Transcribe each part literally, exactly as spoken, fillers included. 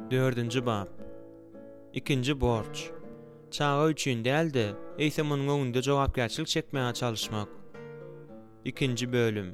Dördüncü bab. İkinci borç. Çağı üçün däldi, eýsem onuň öňünde jogapkärçilik çekmäge çalışmak. İkinci bölüm.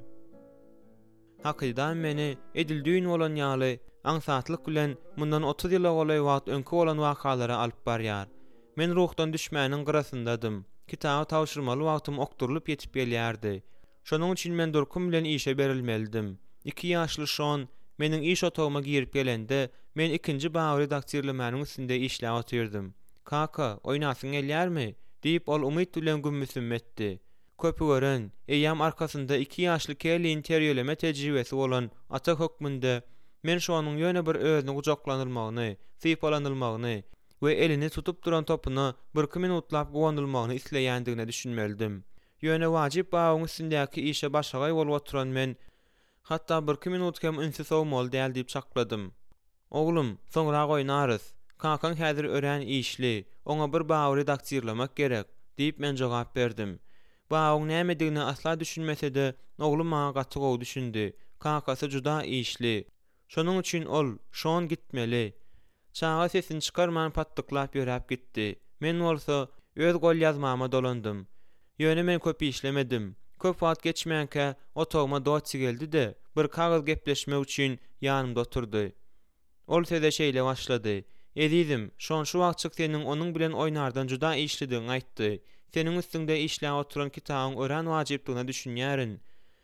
Hakydan meni edildiğin bolan ýaly aňsatlyk bilen mundan otuz ýyla golay wagt öňkü bolan wakalara alyp barýar. Men ruhdan düşmäniň gyrasyndadım. Kitaby tawşyrmaly wagtym okdurylyp ýetip gelýärdi. Şonuň üçin men durkum bilen işe berilmelidim. iki ýaşly şon meniň iş otagyma girip gelende men ikinji baý redaktorlymanyň üstünde işläp otyrdym. "Kaka, oýnasyň gelýärmi?" diýip ol umyt bilen gümmüsüm etdi. Köpü gören, eýýam arkasynda iki ýaşly käli interýeleme tejribesi bolan ata hökmünde men şonuň ýöne bir özüne gujoklanylmagyny, sypalanylmagyny we elini tutup duran topuna bir iki minutlap gowandylmagyny isleýändigine düşünmelidim. Ýöne wajyp bagyň üstündäki işe başagay bolup oturan men hatta bir iki minut kem ünsiz olmaly däl diýip çakladym. "Oglum, soňra oýnarys. Kakaň häzir ören işli, oňa bir baý redaktorlamak gerek" diýip men jogap berdim. Bagyň nämedigini asla düşünmese-de, oglum maňa gaty gowy düşündi. Kakasy juda işli. Şonuň üçin ol şon gitmeli. Çağa sesini çykarman patlyklap ýöräp gitdi. Men bolsa öz gol ýazmama dolandym. Ýöne men köp işlemedim. Köp wagt geçmänkä otogma doçy geldi-de bir kagaz gepleşmek üçin ýanymda oturdy. Ol sede şeýle başlady. "Edizim, şon şu wagtçyk seniň onuň bilen oýnardan juda işlidiň aýtdy. Seniň üstüňde işläp oturan kitabyň ören wajyplygyna düşünýärin.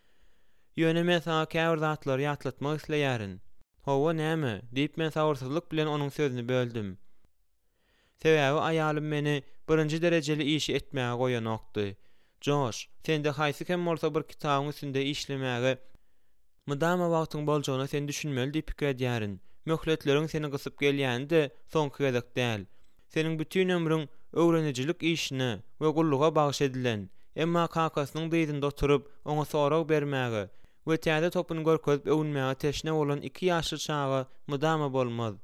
Ýöne men sana käbir zatlary ýatlatmak isleýärin." "Howa näme?" diýip men sabyrsyzlyk bilen onuň sözüni böldüm. Sebäbi aýalym meni birinji derejeli işi etmäge goýanokdy. "Joş, sende haýsy kem bolsa bir kitabyň üstünde işlemäge mydama wagtyň boljagyna sen düşünmeli diýip pikir edýärin. Möhletleriň seni gysyp gelýände soňky gezek däl. Seniň bütün ömrüň öwrenicilik işine we gulluga bagyş edilen, emma kakasynyň beýdinde oturup oňa sorag bermäge we täze topuny görkezip öwünmäge teşne bolan iki ýaşly çaga mydama bolmaz.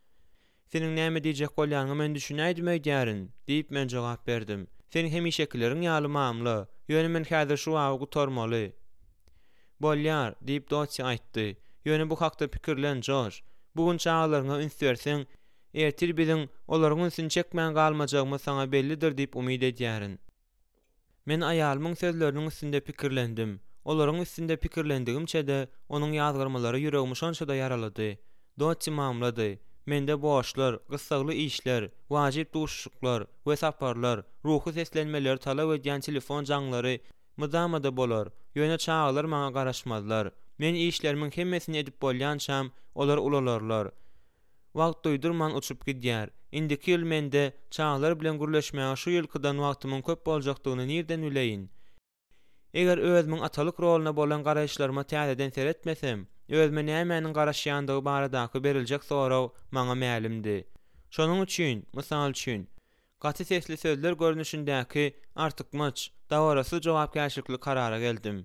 Seniň näme diýjek bolýanyňy men düşünäýdim öýdärin" diýip men jogap berdim. "Seniň hemişekileriň ýaly mamly, ýöne men häzir şu wagy gutarmaly." "Bolýar" diýip doçy aýtdy. "Ýöne bu hakda pikirlen Joş. Bugun çağlaryňa üns berseň, ertir biziň olaryň ünsini çekmän galmajagymy saňa bellidir" diýip umyt edýärin. Men aýalymyň sözleriniň üstünde pikirlendim. Olaryň üstünde pikirlendigimçe-de onuň ýazgyrmalary ýüregimi şonça da yaralady. Doçy mamlady. Mende boşlar, gysagly işler, wajyp duşuşyklar we saparlar, ruhy seslenmeler talap edýän telefon jaňlary mydama da bolar. Ýöne çağlar maňa garaşmazlar. Men işlerimiň hemmesini edip bolýançam, olar ulalarlar. Wagt duýdurman uçup gidýär. Indiki ýyl mende çağlar bilen gürleşmäge şu ýylkydan wagtymyň köp boljakdygyny nirden bileýin? Eger özümiň atalyk roluna bolan garaşlaryma täzeden seretmesem, özüme nämäniň garaşýandygy baradaky beriljek soraw maňa mälimdi. Şonuň üçin, mysal üçin, gaty sesli sözler görnüşindäki artykmaç, dawarasy jogapkärçilikli karara geldim.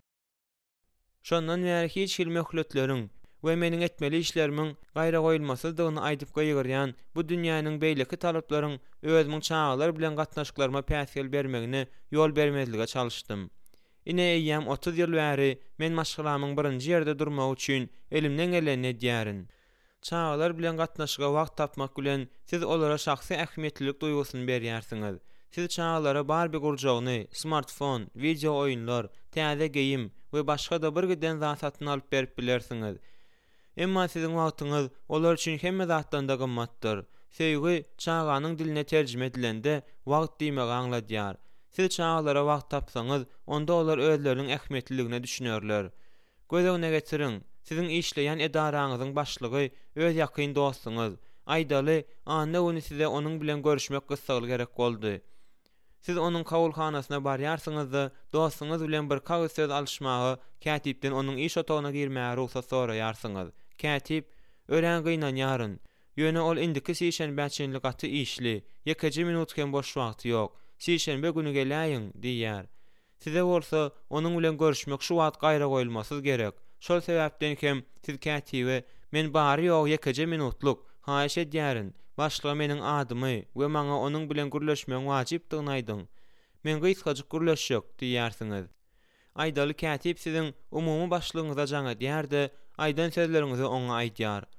Şondan bäri hiç hil möhletleriň we meniň etmeli işlerimiň gaýra goýulmasızdygyny aýdyp goýgyrýan bu dünýäniň beýleki talaplaryň özümiň çağlar bilen gatnaşyklaryma päsgel bermegine ýol bermezlige çalışdym. Ine eýýäm otuz ýyl bäri men maşgalamyň birinji ýerde durmak üçin elimden geleni edýärin. Çağlar bilen gatnaşyga wagt tapmak bilen siz olara şahsy ähmiýetlilik duýgusyny berýärsiňiz. Siz çağlara bar bir gurjagyny, smartfon, video oýunlar, täze geyim we başga da bir giden zat satyn alyp berip bilersiňiz. Emma siziň wagtyňyz olar üçin hemme zatdan da gymmatdyr. Sevgi çağanyň diline terjime edilende wagt diýmegi aňladýar. Siz çağlara wagt tapsaňyz, onda olar özleriniň ähmiýetliligine düşünýärler. Gözegine getiriň, siziň işleýän edaraňyzyň başlygy öz ýakyn dostuňyz. Aýdaly, anna ony size onuň bilen görüşmek gysgaly gerek boldy. Siz onuň kabulhanasyna barýarsyňyz-da, dostuňyz bilen bir kagys söz alşmagy, kätipden onuň iş otagyna girmäge ruhsat soraýarsyňyz. Kätip, ören gynanýaryn. Ýöne ol indiki sişen bäçenlik aty işli, ýekeje minut kem boş wagty ýok. Sişenbe günü gelýäň diýär. Size bolsa onuň bilen görüşmek şu wagt gaýra goýulmasyz gerek. Şol sebäpden hem siz kätibe men bary ýok ýekeje minutluk haýyş edýärin. Başlyga meniň adymy we maňa onuň bilen gürleşmek wajypdygyny aýdyň. Men gysgaçyk gürleşjek diýärsiňiz. Aýdaly kätip siziň umumy başlygyňyza jaň edýär-de, aýdan sözleriňizi oňa aýdýar.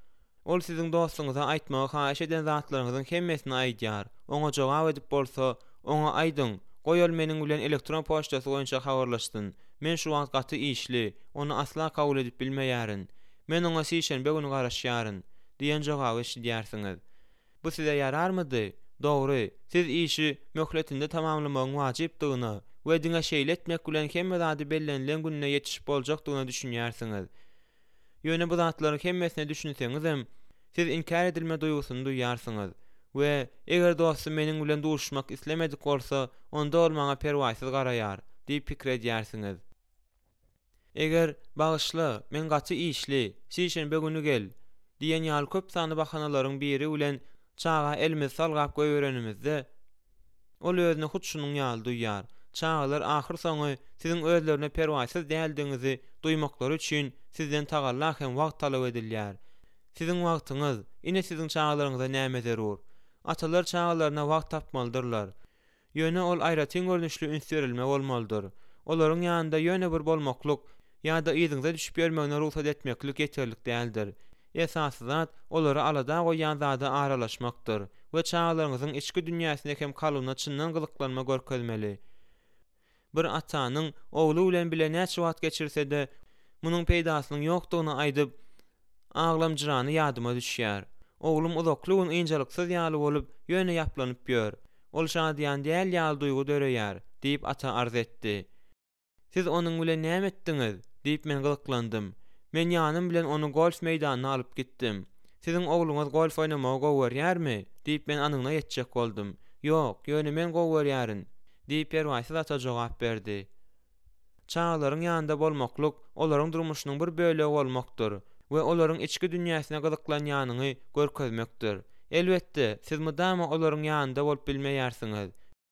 Ol siziň dostuňyza aýtmagy haýyş eden zatlaryňyzyň hemmesini aýdýar. Oňa jogap edip bolsa, oňa aýdyň. Goýal meniň bilen elektron poçtasy boýunça habarlaşdyn. Men şu wagt gaty işli, onu asla kabul edip bilmeýärin. Men oňa şeýşenbe günü garaşýaryn diýen jogaby eşidýärsiňiz. Bu size yararmydy? Dogry, siz işi möhletinde tamamlamagyň wajypdygyny we diňe şeýle etmek bilen hemme zady bellenilen gününe ýetişip boljakdygyny düşünýärsiňiz. Ýöne bu zatlaryň hemmesine düşünseňiz hem siz inkar edilme duýgusyny duýýarsyňyz we eger dostum meniň bilen duşmak islemedik bolsa, onda ol maňa perwasyz garaýar diýip pikir edýärsiňiz. Eger bagyşla, men gaty işli, şeýşenbe günü gel diýen ýaly köp sany bahanalaryň biri bilen çağa elimiz salgap goýberenimizde ol özüne hut şunuň ýaly duýýar. Çağalar ahyr soňy siziň özlerine perwasyz däldiňizi duýmaklary üçin sizden tagalla hem wagt talap edilýär. Siziň wagtyňyz ine siziň çağalaryňyza näme zerur? Atalar çağalaryna wagt tapmalydyrlar. Ýöne ol aýratyn görnüşli ünsürilme bolmalydyr. Olaryň ýanynda ýöne bir bolmaklyk ýa-da ýyzyňyza düşüp ýörmegine ruhsat etmeklik ýeterlik däldir. Esasy zat olary alada goýan zada aralaşmakdyr we çağalaryňyzyň içki dünýäsine hem kalyna çyndan gyzyklanma görkezmeli. Bir atanyň ogly bilen bile näçe wagt geçirse-de munyň peýdasynyň ýokdugyny aýdyp aglamjyrany ýadyma düşýär. Oglum uzakly we ynjylyksyz ýaly bolup ýöne ýaplanyp ýör. Ol şadyan däl ýaly duýgu döreýär diýip ata arz etdi. Siz onuň bilen näme etdiňiz? Diýip men gyzyklandym. Men ýanym bilen onu golf meýdanyna alyp gitdim. Siziň ogluňyz golf oynamagy gowurýarmy? Diýip men anyňa ýetjek boldum. Ýok, ýöne men gowurýaryn diýip perwasyz ata jogap berdi. Çağalaryň ýanynda bolmaklyk olaryň durmuşynyň bir bölegi bolmakdyr we olaryň içki dünýäsine gyzyklanýanyny görkezmekdir. Elbetde, siz mudama olaryň ýanynda bolup bilmeýärsiňiz.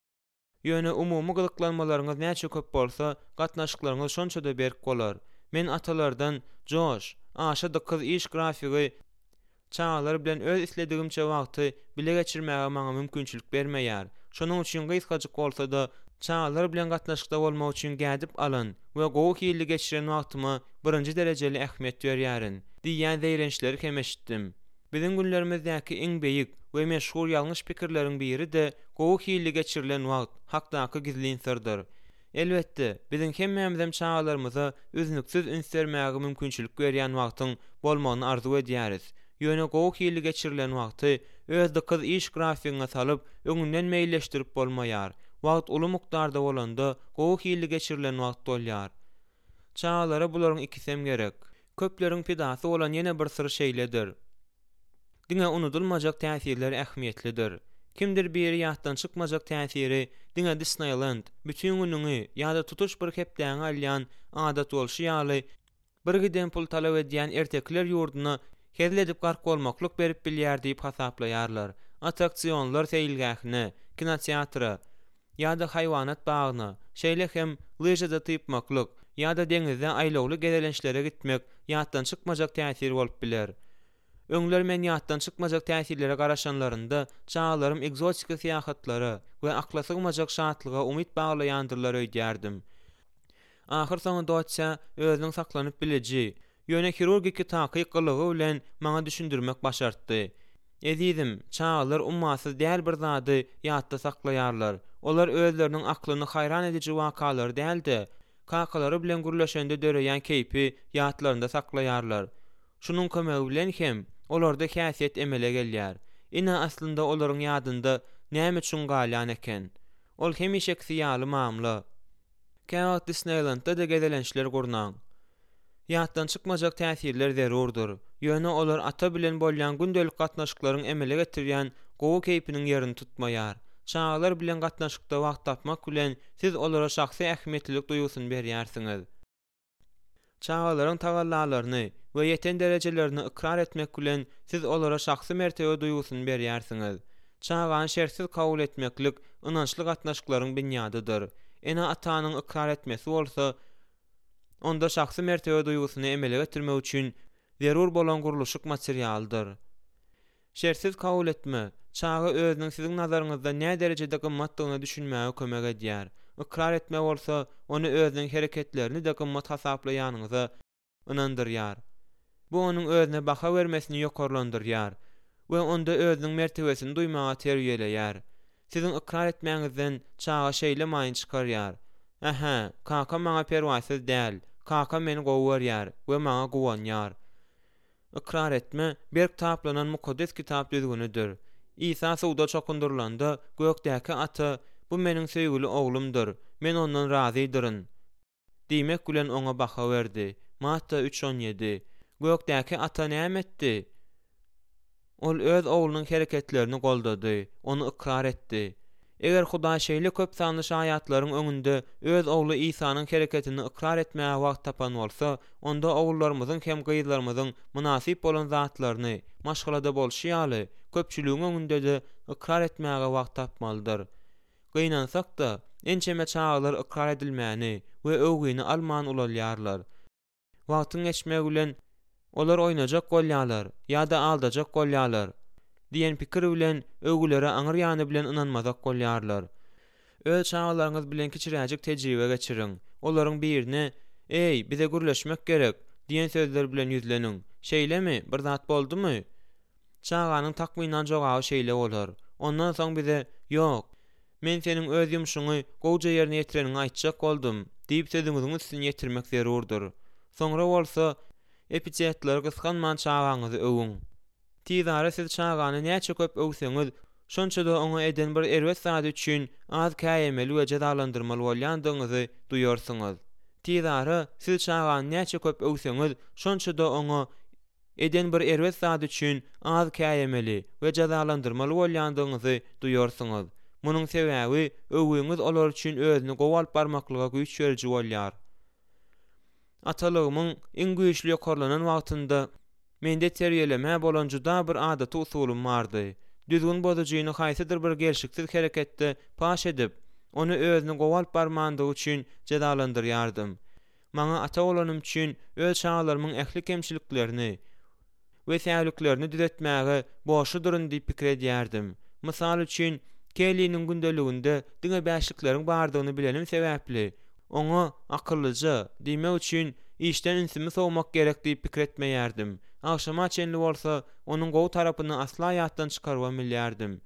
Ýöne umumy gyzyklanmalaryňyz näçe köp bolsa, gatnaşyklaryňyz şonça-da berk bolar. Men atalardan joş, aşa da kız iş grafigi çağalar bilen öz isledigimçe wagty bile geçirmäge maňa mümkinçilik bermeýär. Şonuň üçin gysgaçyk bolsa-da çağalar bilen gatnaşykda bolmak üçin gädip alan we gowy hili geçiren wagtyma birinji derejeli ähmiýet berýärin diýen zeýrençleri hem eşitdim. Biziň günlerimizdäki iň beýik we meşhur ýalňyş pikirleriň biri de gowy hili geçirilen wagt hakdaky gizlin sırdyr. Elbetde, biziň hemmemizem çağalarymyza üznüksiz ünsürmäge mümkinçilik berýän wagtyň bolmagyny arzu edýäris. Ýöne gowy hili geçirilen wagty özde kız iş grafigiňe salyp öňünden meýilleşdirip bolmaýar. Wagt uly mukdarda bolanda gowy hili geçirilen wagt bolýar. Çağalara bularyň ikisem gerek. Köpleriň pidasy bolan ýene bir syr şeýledir. Diňe unudulmajak täsirler ähmiýetlidir. Kimdir biri ýatdan çykmajak täsiri diňe Disneyland bütün günüňi ýa-da tutuş bir hepdeňi alýan adat bolşy ýaly bir giden pul talap edýän ertekler ýurduna hezledip gark bolmaklyk berip bilýär diýip hasaplaýarlar. Attraksionlar seýilgähine, kinoteatra ýa-da haýwanat bagyna, şeýle hem lyjada typmaklyk ýa-da deňizde aýlawly gezelençlere gitmek ýatdan çykmajak täsir bolup biler. Öňler men ýatdan çykmajak täsirlere garaşanlarynda çağalarym egzotik seýahatlara we akla sygmajak şatlyga umyt baglaýandyrlar öýdýärdim. Ahir soňy doçsa özüň saklanyp bileji, ýöne kirurgiki takyk gylygy bilen maňa düşündirmek başartdy. Edizim, çağalar ummasyz däl bir zady ýatda saklaýarlar. Olar özleriniň aklyny hayran edici wakalary däldi, kakalary bilen gürleşende döreýän keýpi ýatlarynda saklaýarlar. Şunun kömegi bilen hem olarda häsiýet emele gelýär. Ina aslynda olaryň ýadynda näme üçin galýan eken? Ol hemişeki ýaly mamla. Käwagt Disneylandda da gezelençler gurnan. Ýatdan çykmajak täsirler zerurdur. Ýöne olar ata bilen bolýan gündelik gatnaşyklaryň emele getirýän gowy keýpiniň ýerini tutmaýar. Çağalar bilen gatnaşykda wagt tapmak bilen siz olara şahsy ähmiýetlilik duýgusyny berýärsiňiz. Çağalaryň tagallalaryny we ýeten derejelerini ikrar etmek bilen siz olara şahsy mertebe duýgusyny berýärsiňiz. Çağany şertsiz kabul etmeklik ynançly gatnaşyklaryň binýadydyr. Ene atanyň ikrar etmesi bolsa, onda şahsy mertebe duýgusyny emele getirmek üçin zerur bolan guruluşyk materialdyr. Şertsiz kabul etme, çağı özüniň siziň nazaryňyzda näme derejede gymmatdygyny düşünmäge kömek edýär. Ikrar etme bolsa, onu özüniň hereketlerini de gymmat hasaplaýanyňyza ynandyrýar. Bu onuň özüne baha bermesini ýokarlandyrýar we onda özüniň mertebesini duýmaga terbiýeleýär. Siziň ikrar etmäňizden çağa şeýlemaýyn çykarýar. Aha, kaka maňa perwasyz däl. Kaka meni gowy we maňa gowanýar. Ikrar etme bir taplanan mukaddes kitap düzgünüdür. İsa suwda çokundurlanda gökdäki ata, bu meniň söýgüli oglumdyr. Men ondan razydyryň. Diýmek bilen oňa baha berdi. Matta üç on ýedi. Gökdäki ata näme etdi? Ol öz oglunyň hereketlerini goldady, onu ikrar etdi. Eger Huda şeýle köp sanly şaýatlaryň öňünde öz oglu İsa'nyň hereketini ikrar etmäge wagt tapan bolsa, onda ogullarymyzyň hem gyzlarymyzyň munasyp bolan zatlaryny maşgalada bolşýaly, köpçüligiň öňünde de ikrar etmäge wagt tapmalydyr. Gynansak da, ençeme çağlar ikrar edilmäni we öwgüni alman ulalýarlar. Wagtyň geçmegi bilen olar oýnajak bolýarlar ýa-da aldajak bolýarlar diýen pikir bilen öwgülere aňyr ýany bilen inanmazak bolýarlar. Öz çağlaryňyz bilen kiçiräjik tejribe geçiriň. Olaryň birine "Ey, bize gürleşmek gerek" diýen sözler bilen ýüzleniň. Şeýlemi? Bir zat boldumy? Çağanyň takmynan jogaby şeýle bolar. Ondan soň bize "Ýok, men seniň öz ýumuşyňy gowja ýerine ýetireniňi aýtjak boldum" diýip sözüňiziň üstüne ýetirmek zerurdyr. Soňra bolsa epitetler gysganman çağanyňyzy öwüň. Tizara siz çağany näçe köp öwseňiz, şonça da oňa eden bir erwet zady üçin az käýemeli we jazalandyrmaly bolýandygyňyzy duýarsyňyz. Tizara siz çağany näçe köp öwseňiz, şonça da oňa eden bir erwet zady üçin az käýemeli we jazalandyrmaly bolýandygyňyzy duýarsyňyz. Munyň sebäbi öwüňiz olar üçin özüni gowal barmaklyga güýç beriji bolýar. Atalygymyň iň güýçli ýokarlanan wagtynda mende terbiýeleme bolan juda bir adaty usulum bardy. Düzgün bozugyny haýsydyr bir gelşiksiz hereketde paş edip, onu özüni gowal barmandygy üçin jazalandyrýardym. Maňa ata bolanym üçin öz çağlarymyň ähli kemçiliklerini we säýliklerini düzeltmäge boşuduryn diýip pikir edýärdim. Mysal üçin, Kelly'nin gündeliginde diňe bäşlikleriň bardygyny bilenim sebäpli, oňa akyllyja diýmek üçin işden ünsimi sowmak gerek diýip pikir etmeýärdim. Akşama çenli bolsa, onuň gowy tarapyny asla ýatdan çykarba bilýärdim.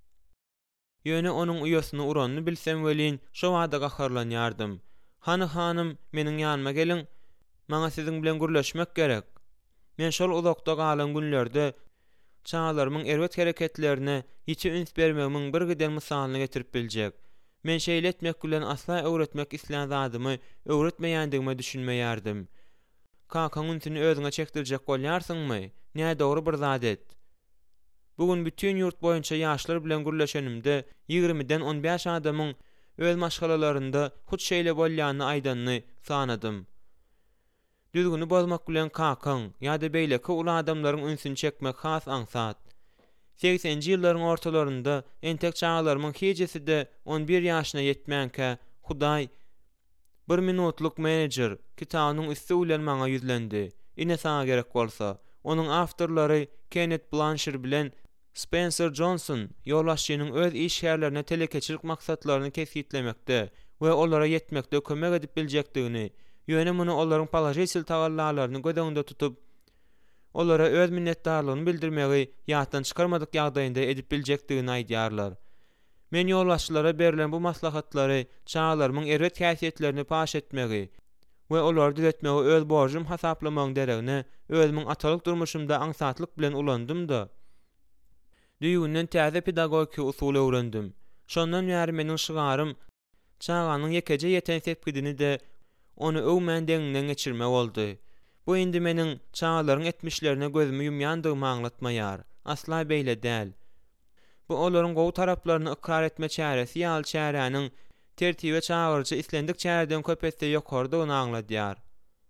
Ýöne onuň uýasyny uranyny bilsem welin, şo wada gaharlanýardym. "Hany hanym, meniň ýanyma geliň, maňa siziň bilen gürleşmek gerek." Men şol uzakda galan günlerde çağlarymyň erwet hereketlerine hiç üns bermegimiň bir giden mysalyny getirip biljek. Men şeýle etmek bilen asla öwretmek isleýän zadymy öwretmeýändigime düşünmeýärdim. Kakaň ünsini özüňe çekdirjek bolýarsyňmy? Näme dogry bir zat et. Bugün bütün ýurt boýunça ýaşlar bilen gürleşenimde ýigrimiden on beş adamyň öz maşgalalarynda hut şeýle bolýanyny aýdanyny sanadym. Düzgünü bozmak bilen kakaň ýa-da beýleki ula adamlaryň ünsini çekmek has aňsat. seksenji ýyllaryň ortalarynda entek çağlarymyň hejesi de on bir ýaşyna ýetmänkä Hudaý bir minutluk menejer kitabynyň üstü bilen maňa ýüzlendi. Ine saňa gerek bolsa, onuň awtorlary Kenneth Blanchard bilen Spencer Johnson ýollaşçynyň öz iş ýerlerine telekeçilik maksatlaryny kesgitlemekde we olara ýetmekde kömek edip biljekdigini, ýöne muny olaryň palajesil tagallalaryny göz tutup, olara öz minnetdarlygyny bildirmegi ýatdan çykarmadyk ýagdaýynda edip biljekdigini aýdýarlar. Men ýollaşçylara berilen bu maslahatlary çağlarymyň erwet häsiýetlerini paş etmegi we olary düzeltmegi öz borjum hasaplamagyň deregine özümiň atalyk durmuşymda aňsatlyk bilen ulandym-da. Düýgünden täze pedagogika usuly öwrendim. Şondan bäri meniň şygarym çağanyň ýekeje ýeten sepgidini de onu öwmän deňinden geçirmek boldy. Bu indi meniň çağlaryň etmişlerine gözümi ýumýandygymy aňlatmaýar. Asla beýle däl. Bu olaryň gowy taraplaryny ikrar etme çäresi ýaly çäräniň tertibe çağırjy islendik çäreden köpetse ýokardygyny aňladýar.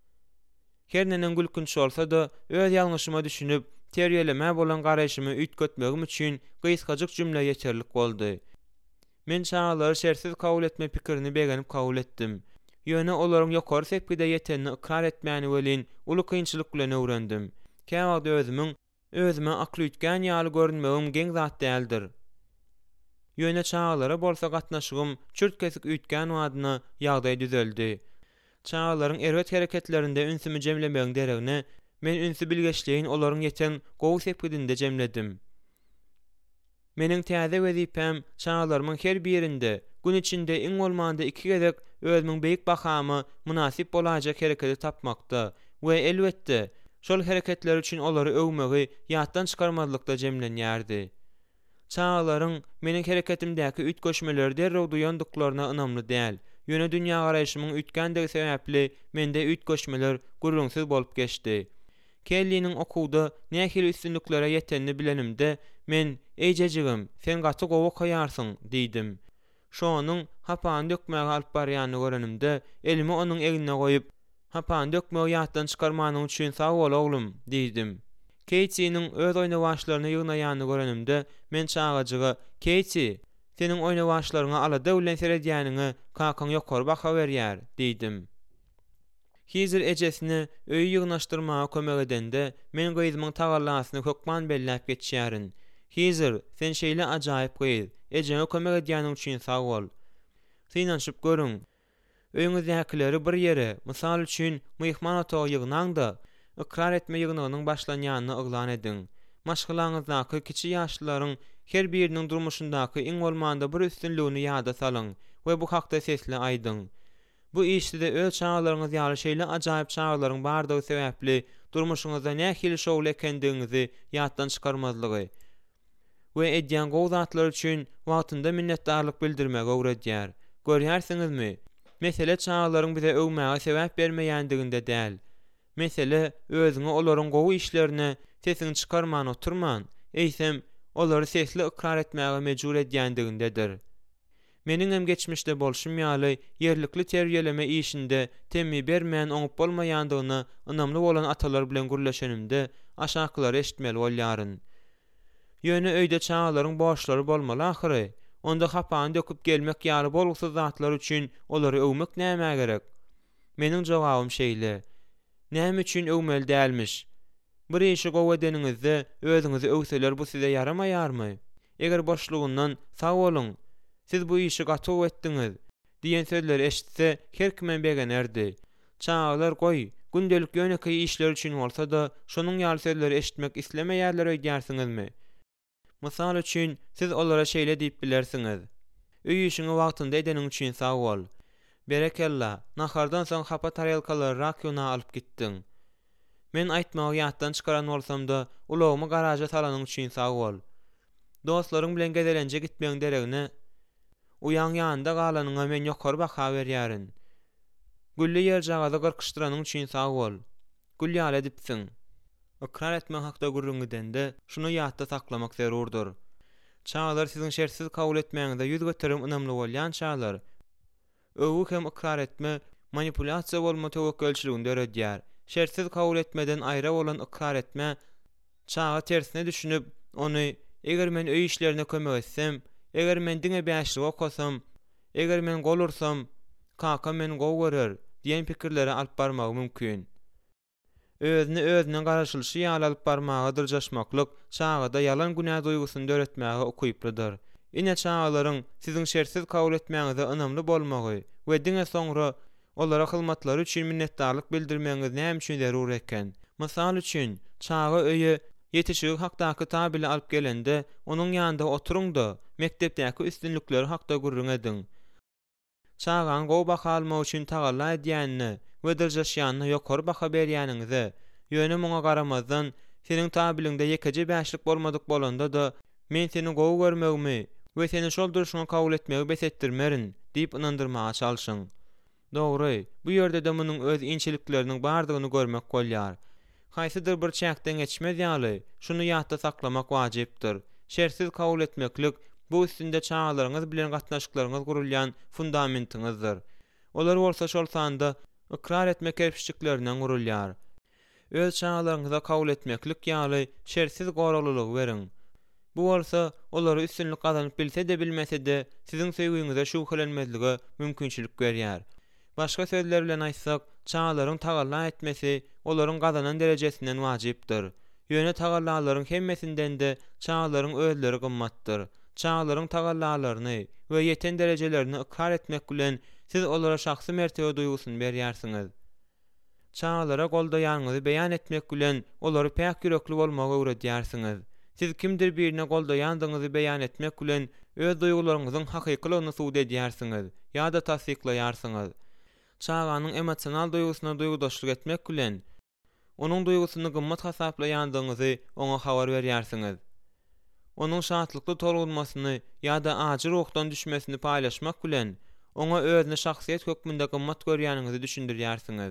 Her nenen gülkünç bolsa da öz ýalňyşyma düşünüp terbiýeleme bolan garaşymy üýtgetmegim üçin gysgaçyk jümle ýeterlik boldy. Men çağlary şersiz kabul etme pikirini begenip kabul etdim. Ýöne olaryň ýokary sepgide ýetenini ikrar etmäni welin uly kynçylyk bilen öwrendim. Käwagda özümiň özüme akly üýtgän ýaly görünmegim geň zat däldir. Ýöne çağlara bolsa gatnaşygym çürt kesik üýtgän wadyna ýagdaý düzeldi. Çağlaryň erwet hereketlerinde ünsimi jemlemegiň deregine Men ünsü bilgeçliğin olaryň ýeten gowy sepidinde jemledim. Meniň täze wezipem çağlarymyň her birinde gün içinde iň bolmanda iki gezek özümiň beýik bakamy münasip bolajak hereketi tapmakda we elbetde şol hereketler üçin olary öwmegi ýatdan çykarmazlykda jemlenýärdi. Çağlaryň meniň hereketimdäki üç göçmeleri derrew duýandyklaryna ynamly däl. Ýöne dünýä garaýşymyň ütgendigi sebäpli mende üç göçmeler gurrunsyz bolup geçdi. Kelly'nin okuwda nähili üstünliklere ýetenini bilenimde men eýjejigim, sen gaty gowy koýarsyň diýdim. Şonuň hapan dökmäge alyp barýanyny görenimde elimi onuň eline goýup, hapan dökmäge ýatdan çykarmanyň üçin sag bol oglum diýdim. Keýçiniň öz oýna başlaryny ýygnaýanyny görenimde men çağaجyga "Keýçi, seniň oýna başlaryňa alada bilen seredýäniňi kakaň ýokary baka berýär" diýdim. Hizir ejesini öýü ýygnaşdyrmaga kömek edende men gyzymyň tagallasyny hökman belläp geçýärin. Hizir sen şeýle ajaýyp gyz, ejene kömek edýäniň üçin sag bol. Synanşyp görüň. Öýüňizdäkileri bir ýere, mysal üçin myhman otagy ýygnaňda ikrar etme ýygnagynyň başlanýanyny yglan ediň. Maşgalaňyzdaky kiçi ýaşlaryň her biriniň durmuşyndaky iň bolmanda bir üstünlüğini ýada salyň we bu hakda sesli aýdyň. Bu işde öz çağlaryňyz ýaly şeýle ajaýyp çağlaryň bardygy sebäpli durmuşyňyzda nähili şowly ekendiňizi ýatdan çykarmazlygy we edýän gowy zatlar üçin wagtynda minnetdarlyk bildirmegi öwredýär. Görýärsiňizmi? Mesele çağlaryň bize öwmäge sebäp bermeýändiginde däl. Mesele özüňi olaryň gowy işlerine sesini çykarman oturman, eýsem olary sesli ikrar etmäge mejbur edýändigindedir. Meniň hem geçmişde bolşum ýaly ýerlikli terbiýeleme işinde temmi bermän oňup bolmaýandygyny ynamly bolan atalar bilen gürleşenimde aşakylary eşitmeli bolýaryn. Ýöne öýde çağlaryň boşlary bolmaly ahyry. Onda hapan döküp gelmek ýaly bolgusyz zatlar üçin olary öwmek näme gerek? Meniň jogabym şeýle. Näme üçin öwmeli dälmiş? Bir işi gowy edeniňizde özüňizi öwseler bu size yaramaýarmy? Eger boşlugyndan sag boluň. Siz bu işi gaty etdiňiz diýen sözleri eşitse her kimen begenerdi. Çağlar goý, gündelik ýöneki işler üçin bolsa da şonuň ýaly sözleri eşitmek islemeýärler öýdärsiňizmi? Mysal üçin siz olara şeýle diýip bilersiňiz. Öý işiňi wagtynda edeniň üçin sag bol. Berekella, nahardan soň hapa tarelkalary rakyona alyp gitdiň. Men aýtmagy ýatdan çykaran bolsam-da, ulagymy garaja salanyň üçin sag bol. Dostlaryň bilen gezelenje gitmegiň deregine uyan ýanynda galanyňa men ýokary baka berýärin. Gülli ýer jagaza gyrkyşdyranyň üçin sag bol. Gül ýaly edipsiň. Ikrar etmek hakda gurrungyzda şunu ýatda saklamak zerurdur. Çağlar siziň şertsiz kabul etmäňizde ýüz göterim ynamly bolýan çağlar. Öwük hem ikrar etme, manipulasiýa bolma tewekkelçiliginde öredýär. Şertsiz kabul etmeden aýra bolan ikrar etme, çağa tersine düşünüp, ony eger men öý işlerine kömek etsem, eger men diňe bäşlik okasam, eger men golursam, kaka men gowy görer diýen pikirlere alyp barmagy mümkin. Özüni özüne garaşylyşy ýaly alyp barmaga dyrjaşmaklyk çağda yalan günä duýgusyny öğretmäge okuypdyr. Ine çağlaryň siziň şertsiz kabul etmäňize ynamly bolmagy we diňe soňra olara hyzmatlary üçin minnetdarlyk bildirmeňiz näme üçin zerur eken. Mysal üçin, çağa öýe ýetişigi hakdaky tabile alyp gelende, onuň ýanynda oturuňda mekdepdäki üstünlikleri hakda gurrun ediň. Çağan gowy baka almak üçin tagalla edýänini we dyrjaşýanyny ýokary baka berýäniňize, ýöne muňa garamazdan seniň tabiliňde ýekeje bäşlik bolmadyk bolanda da men seni gowy görmegimi we seni şol duruşyňa kabul etmegi besetdirmerin diýip ynandyrmaga çalyşyň. Dogry, bu ýerde de munyň öz inçilikleriniň bardygyny görmek bolýar. Haýsydyr bir çäkden geçmez ýaly, şunu ýatda saklamak wajypdyr. Şertsiz kabul etmeklik bu üstünde çağlaryňyz bilen gatnaşyklaryňyz gurulýan fundamentiňizdir. Olar bolsa şol sanda ikrar etmek kerpişçiklerinden gurulýar. Öz çağlaryňyza kabul etmeklik ýaly şertsiz goraglylyk beriň. Bu bolsa olary üstünlik gazanyp bilse de bilmese de siziň söýgüňize şuhlenmezlige mümkinçilik berýär. Başga sözler bilen aýtsak, çağlaryň tagalla etmesi olaryň gazanan derecesinden wajypdyr. Ýöne tagallalaryň hemmesinden de çağlaryň özleri gymmatdyr. Çağlaryň tagallalaryny we ýeten derejelerini ikrar etmek bilen siz olara şahsy mertebe duýgusyny berýärsiňiz. çağalara goldaýanyňyzy beýan etmek bilen olary pek ýürekli bolmagy öwredýärsiňiz. Siz kimdir birine goldaýandyňyzy beýan etmek bilen öz duýgularyňyzyň hakykylygyny suwd edýärsiňiz ýa-da tasdiklaýarsyňyz. Çağanyň emosional duýgusyna duýgudaşlyk etmek bilen onuň duýgusyny gymmat hasaplaýandygyňyzy oňa habar berýärsiňiz. Onuň şatlykly tolgunmasyny ýa-da ajy ruhdan düşmesini paýlaşmak bilen oňa özüni şahsiýet hökmünde gymmat görýäniňizi düşündirýärsiňiz.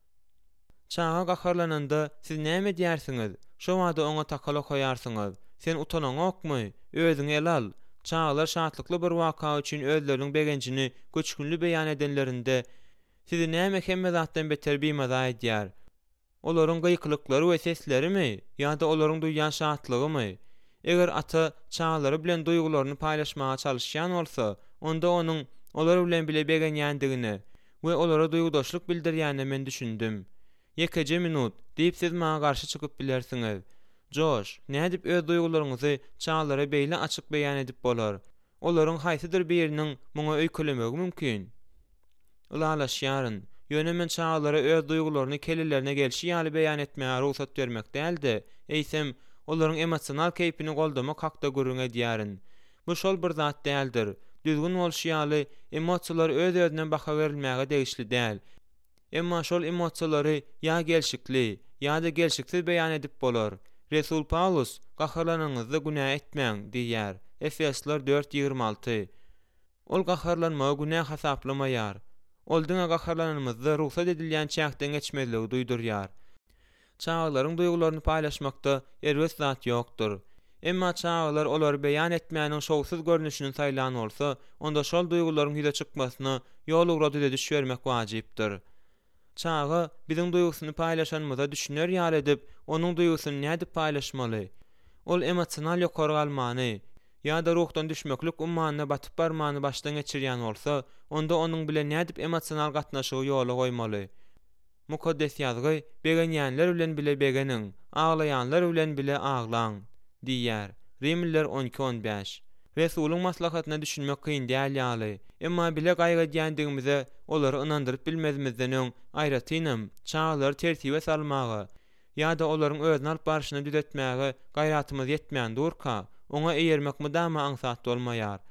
Çağa gaharlananda siz näme diýärsiňiz? Şo wada oňa takala koýarsyňyz. Sen utanaňokmy? Özüňi el al. Çağlar şatlykly bir waka üçin özleriniň begencini göçkünli beýan edenlerinde sizi näme hemme zatdan beter biýmada edýär? Olaryň gyýkylyklary we seslerimi ýa-da olaryň duýan şatlygymy? Eger ata çağlary bilen duýgularyny paýlaşmaga çalışýan bolsa, onda onuň olar bilen bile begenýändigini we olara duýgudaşlyk bildirýänini men düşündüm. Yekece minut diýip siz maňa garşy çykyp bilersiňiz. Joş, nädip öz duýgularyňyzy çağlara beýle açyk beýan edip bolar? Olaryň haýsydyr biriniň muňa öýkelemegi mümkin? Ulalaşýaryn, ýöne men çağlara öz duýgularyny kelilerine gelşi ýaly beýan etmäge ruhsat bermek däldi. Eýsem, olaryň emosional keýpini goldamak hakda gürrüň edýärin. Bu şol bir zat däldir. Düzgün bolşy ýaly emosiýalar öz-özüne baha berilmäge degişli däl. Emma şol emosiýalary ýa gelşikli, ýa-da gelşiksiz beýan edip bolar. Resul Paulus gaharlanyňyzda günah etmäň diýär. Efesler dört ýigirme alty. Ol gaharlanmagy günah hasaplamaýar. Ol diňe gaharlanmazda ruhsat edilýän çäkden geçmezligi duýdurýar. Çağlaryň duýgularyny paýlaşmakda erbes zat ýokdur. Emma çağlar olar beýan etmäniň şowsuz görnüşini saýlan bolsa, onda şol duýgularyň hile çykmasyna ýol ugrady düşürmek wajypdyr. Çağa biziň duýgusyny paýlaşanmyza düşüner ýaly edip, onuň duýgusyny nädip paýlaşmaly? Ol emosional ýokary galmany ýa-da ruhdan düşmeklik ummanyna batyp barmany başdan geçirýän bolsa, onda onuň bilen nädip emosional gatnaşygy ýola goýmaly? Mukaddes ýazgy begenýänler bilen bile begeniň, aglaýanlar bilen bile aglaň diýär. Rimliler on iki on beş. Resuluň maslahatyna düşünmek kyn däl ýaly. Emma bile gaýgadýandigimize olary inandyryp bilmezmizden öň aýratynam çağlary tertibe salmagy ýa-da olaryň özüni alyp barşyny düzetmäge gaýratymyz ýetmän durka, oňa eýermek mydama aňsat bolmaýar.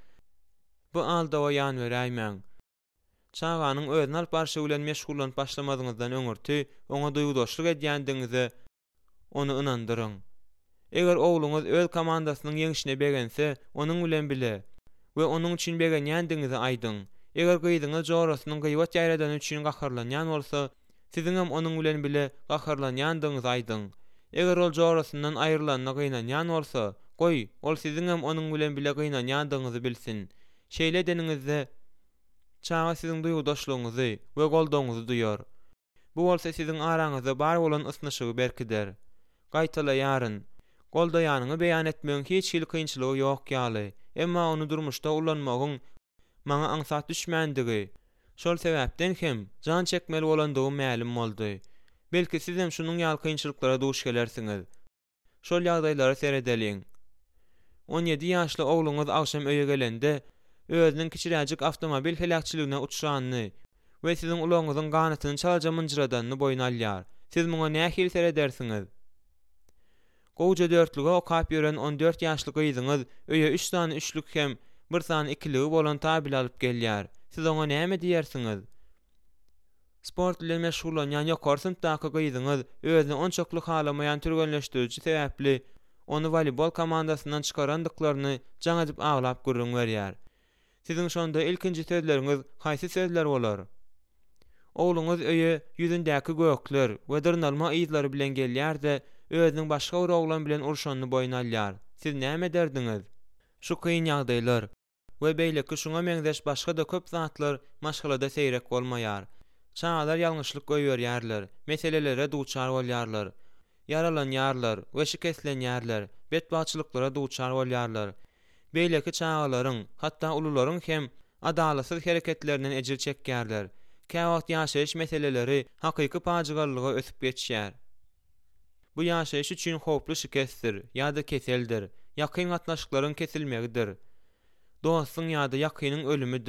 Bu alda o ýan beräýmäň. Çağanyň özüni alyp barşy bilen meşgullanyp başlamadyňyzdan öňürti oňa duýgudaşlyk edýändiňize onu inandyryň. Eger ogluňyz öz komandasynyň ýeňişine begense, onuň bilen bile we onuň üçin begenýändiňizi aýdyň. Eger gyýdyňyz jorasynyň gyýbat ýaýradan üçin gaharlanýan bolsa, siziň hem onuň bilen bile gaharlanýandyňyzy aýdyň. Eger ol jorasyndan aýrylanyna gynanýan bolsa, goý, ol siziň hem onuň bilen bile gynanýandyňyzy bilsin. Şeýle deningizde çağa siziň duýgudaşlygyňyzy we goldagyňyzy duýar. Bu bolsa siziň araňyzda bar bolan ysnyşygy berkider. Gaýtalaýaryn. Goldaýanyňy beýan etmegiň hiç hil kynçylygy ýok ýaly. Emma onu durmuşda ulanmagyň maňa aňsat düşmendigi. Şol sebäpden hem jan çekmeli bolandygy ma'lum boldy. Belki siz hem şunuň ýaly kynçylyklara duş gelersiňiz. Şol ýagdaýlary seredeliň. on ýedi ýaşly ogluňyz agşam öýe gelende özüniň kiçiräjik awtomobil helakçylygyna uçranyny we siziň ulagyňyzyň ganatyny çalaja mınjıradanyny boýun alýar. Siz muňa nähil seredersiňiz? Gowja dörtlüge okap ýören on dört ýaşly gyzyňyz öýe üç tane üçlük hem bir tane ikiligi bolan tabil alyp gelýär. Siz oňa näme diýersiňiz? Sport bilen meşgullanýan ýokary synpdaky gyzyňyz özüni onçokly halamaýan türgenleşdiriji sebäpli onu voleybol komandasyndan çykarandyklaryny jaň edip aglap gürrüň berýär. Siziň şonda ilkinji sözleriňiz haýsy sözler bolar? Ogluňyz öýe ýüzündäki gökler we dyrnalma ýyzlary bilen gelýär-de özüniň başga bir oglan bilen urşanyny boýun alýar. Siz näme derdiňiz? Şu kyn ýagdaýlar we beýleki şuňa meňzeş başga da köp zatlar maşgalada seýrek bolmaýar. Çağlar ýalňyşlyk goýberýärler, meselelere duçar bolýarlar, yaralanýarlar we şikestlenýärler, betbaçylyklara duçar bolýarlar. Beýleki çağlaryň, hatda ulularyň hem adalatsız hereketlerinden ejir çekýärler. Käwagt ýaşaýyş meseleleri hakyky paýjygarlyga ösüp geçýär. Bu ýaşaýyş üçin howply şikestdir, ýa-da keseldir, ýakyn gatnaşyklaryň kesilmegidir. Dostuň ýa-da ýakynyň ölümüdir.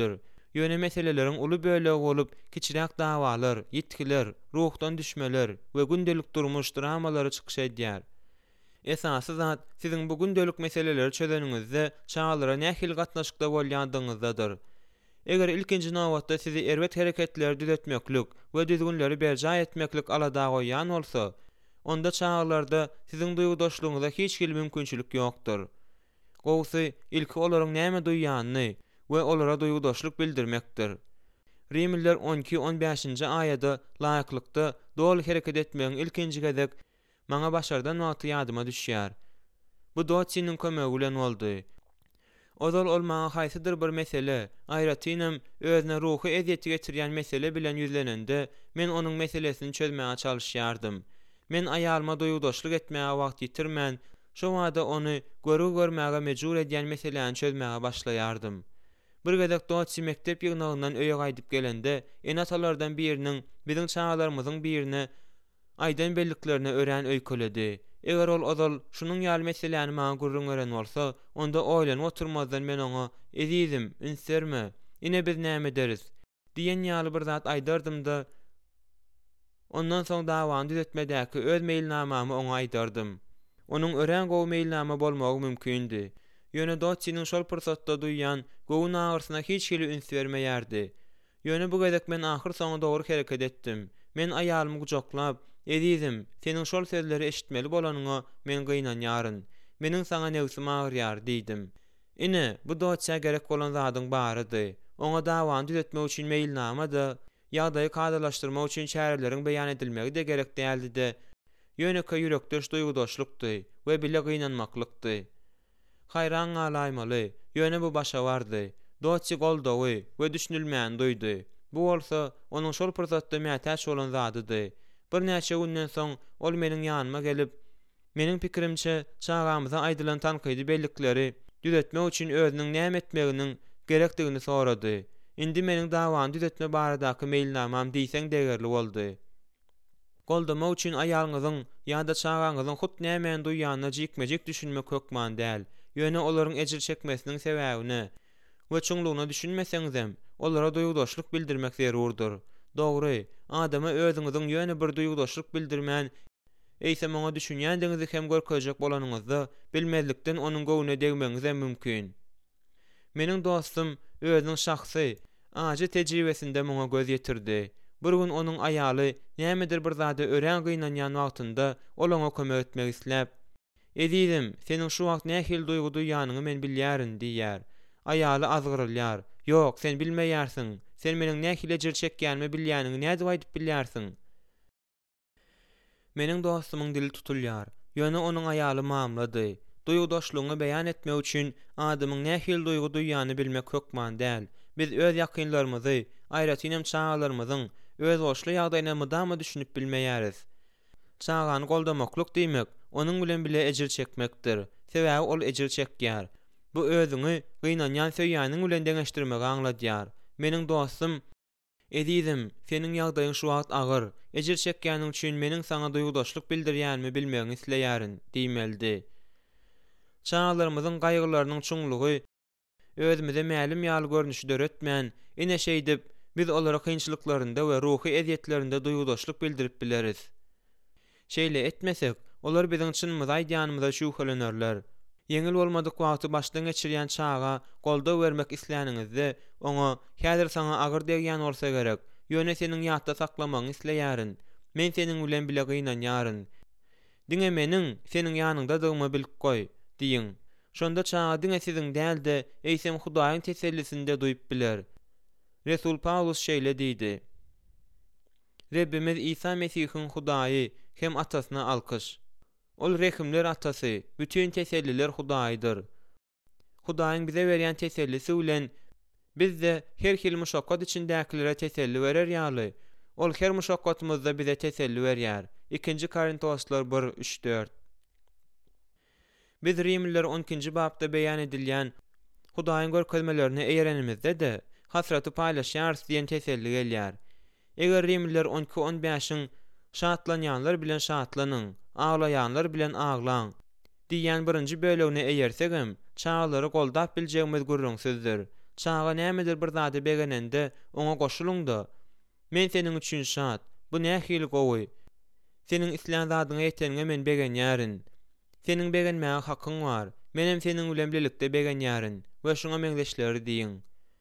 Ýöne meselelerin uly bölegi bolup, kiçiräk dawalar, ýitkiler, ruhdan düşmeler we gündelik durmuş dramalary çykyş edýär. Esasy zat siziň bu gündelik meseleleri çözeniňizde çağalara nähili gatnaşykda bolýandygyňyzdadyr. Eger ilkinji nawatda sizi erwet hereketleri düzetmeklik we düzgünleri berja etmeklik alada goýan bolsa, onda çağalarda siziň duýgudaşlygyňyza hiç bir mümkinçilik ýokdur. Gowsy ilki olaryň näme duýýanyny we olara duýgudaşlyk bildirmekdir. Rimliler on iki on beşinji aýada laýyklykda dol hereket etmegiň ilkinji gezek maňa başardan wagty ýadyma düşýär. Bu doçynyň kömegi bilen boldy. Ozal olmağa haysydyr bir mesele, aýratynam özüne ruhy eziýeti getirýän mesele bilen ýüzlenende men onuň meselesini çözmäge çalyşýardym. Men aýalyma duýgudaşlyk etmäge wagt ýitirmän, şo wada ony görüp görmäge mejbur edýän meseleni çözmäge başlaýardym. Bir gezek doçy mektep ýygnagyndan öýe gaýdyp gelende, enatalardan biriniň biziň çağalarymyzyň birine aýdan belliklerini ören öýkeledi. Eger ol ozal şunun ýaly meseleni maňa gurrun ören bolsa, onda oýlanyp oturmazdan men oňa "Ezizim, ünserme, ine biz näme deriz?" diýen ýaly bir zat aýdardym-da, ondan soň dawany düzetmedäki öz meýilnamamy oňa aýdardym. Onuň ören gowy meýilnama bolmagy mümkindi. Ýöne doçynyň şol pursatda duýýan gowy nagyrsyna hiç hili üns bermeýärdi. Ýöne bu gezek men ahyr soňa dogry hereket etdim. Men aýalymy gujaklap, "Ezizim, seniň şol sözleri eşitmeli bolanyňa men gynanýaryn. Meniň saňa nefsim agyrýar" diýdim. Ine bu doçya gerek bolan zadyň barydy. Oňa dawany düzetmek üçin meýilnama da, ýagdaýy kadalaşdyrmak üçin çäreleriň beýan edilmegi de gerek däldi de, ýöneki ýürekdeş duýgudaşlykdy we bile gynanmaklykdy. Haýran galaýmaly, ýöne bu başa bardy. Doçy goldawy we düşünilmän duýdy. Bu bolsa onuň şol pursatda mätäç bolan zadydy. Bir näçe günden soň ol meniň ýanyma gelip, meniň pikirimçe çağamyza aýdylan tankydy bellikleri düzetmek üçin özüniň näme etmeginiň gerekdigini sorady. Indi meniň dawany düzetme baradaky meýilnamam diýseň degerli boldy. Goldamak üçin aýalyňyzyň ýa-da çağaňyzyň hut näme duýýanyna jikmejik düşünmek hökman däl. Ýöne olaryň ejir çekmesiniň sebäbine we çuňlugyna düşünmeseňizem, olara duýgudaşlyk bildirmek zerurdur. Dogry, adama özüňiziň ýöne bir duýgudaşlyk bildirmän, eýsem oňa düşünýändiňizi hem görkezjek bolanyňyzda bilmezlikden onuň gowuna degmeňiz hem mümkin. Meniň dostum özüniň şahsy, ajy tejribesinde moňa göz ýetirdi. Bir gün onuň aýaly nämedir bir zada ören gynanýan wagtynda ol oňa kömek etmek isläp, "Ezizim, seniň şu wagt nähili duýgu duýýanyňy men bilýärin" diýär. Aýaly azgyrylýar. "Ýok, sen bilmeýärsiň. Sen meniň nähili ejir çekýänimi bilýäniňi näde aýdyp bilýärsiň?" Meniň dostumyň dili tutulýar. Ýöne onuň aýaly mamlady. Duýgudaşlygyny beýan etmek üçin adamyň nähili duýgu duýýany bilmek hökman däl. Biz öz ýakynlarymyzy, aýratynam çağalarymyzyň öz goşly ýagdaýyna mydama düşünip bilmeýäris. Çağany goldamaklyk diýmek, onuň bilen bile ejir çekmekdir. Sebäbi ol ejir çekýär. Bu özüňi gynanýan söýýäniň bilen deňeşdirmegi aňladýar. Meniň dostum, "Ezizim, seniň ýagdaýyň şu wagt agyr. Ejir çekýäniň üçin meniň saňa duýgudaşlyk bildirýänimi bilmegiň isleýärin" diýmeldi. Çağalarymyzyň gaýgylarynyň çuňlugy özümize mälim ýaly görnüşi döretmän, ine şeýdip biz olara kynçylyklarynda we ruhy eziýetlerinde duýgudaşlyk bildirip bileris. Şeýle etmesek, olar biziň çynymyza aýdýanymyza şüphelenirler. Yeňil bolmadyk wagty başdan geçirýän çağa golda bermek isleýäningizde oňa "Häzir saňa agyr" diýen bolsa gerek. Ýöne seniň ýatda saklamagyny isleýärin. Men seniň bilen bile gynanýaryn. Diňe meniň seniň ýanyňdadygymy bilip goý diýin. Şonda çağa diňe siziň dälde, eýsem Hudaýyň tesellisinde duýup biler. Resul Paulus şeýle diýdi: "Rebbimiz İsa Mesihiň Hudaýy hem atasyna alkyş. Ol rehimler atasy, bütün teselliler Hudaýydyr. Hudaýyň bize berýän tesellisi bilen biz de her hil muşakkat içindäkilere teselli berer ýaly. Ol her muşakkatymyzda bize teselli berýär." ikinji Korintoslar bir üç dört. Biz Rimliler on ikinji babda beýan edilýän Hudaýyň görkezmelerini eýerenimizde de hasraty paýlaşýarys diýen teselli gelýär. Eger Rimliler on iki on beşiň şatlanýanlar bilen şatlanyň, ağlaýanlar bilen ağlaň diýen birinji bölegine eýersegem, çağalary goldap biljegimiz gurrun sözdür. Çağa nämedir bir zady begenende oňa goşulunda. Men seniň üçin şat. Bu nähili gowy. Seniň isleýän zadyňa ýeteniňe men begenýärin. Seniň begenmäge hakyň bar. Menem seniň bilen birlikde begenýärin we şoňa meňzeşleri diýin.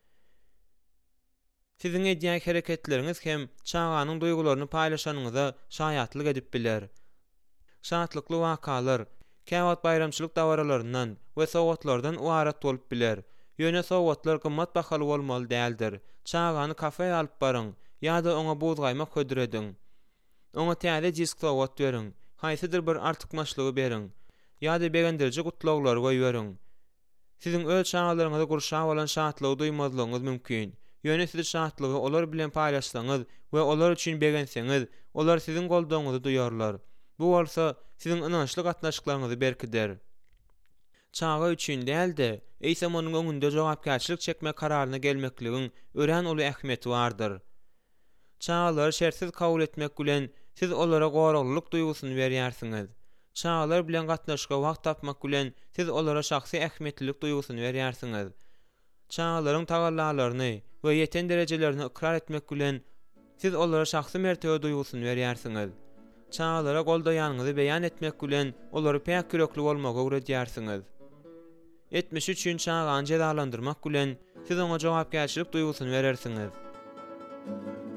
Siziň edýän hereketleriniz hem çağanyň duýgularyny paýlaşanyňyza şaýatlyk edip biler. Şatlykly wakalar, käwat bayramçylyk dawralaryndan we sowatlardan warat bolup biler. Ýöne sowatlar gymmat bahaly bolmaly däldir. Çağany kafeýe alyp baryň, ýa-da oňa buzgaýmak hödüredin. Oňa täze jisk sowat beriň, haýsydyr bir artykmaçlygy beriň, ýa-da begendirji gutlaglar goýberin. Siziň öz çağalaryňyza gurşap bolan şatlygy duýmazlygyňyz mümkin. Ýöne siz şatlygy olar bilen paýlaşsaňyz we olar üçin begenseňiz, olar siziň goldaňyzy duýarlar. Bu bolsa siziň ynançly gatnaşyklaryňyzy berkider. Çağa üçin däldi, eýsem onuň öňünde jogapkärçilik çekme kararyna gelmekligiň ören uly ähmiýeti bardyr. Çağalar şertsiz kabul etmek bilen siz olara goraglyk duýgusyny berýärsiňiz. Çağalar bilen gatnaşyka wagt tapmak bilen siz olara şahsy ähmiýetlilik duýgusyny berýärsiňiz. Çağalaryň tagallalaryny we ýeten derejelerini ikrar etmek bilen siz olara şahsy mertebe duýgusyny berýärsiňiz. Çağalara goldaýanyňyzy beýan etmek bilen olary pek kürekli bolmagy öwredýärsiňiz. Etmiş üçin çağany jezalandyrmak bilen siz oňa jogapkärçilik duýgusyny berersiňiz.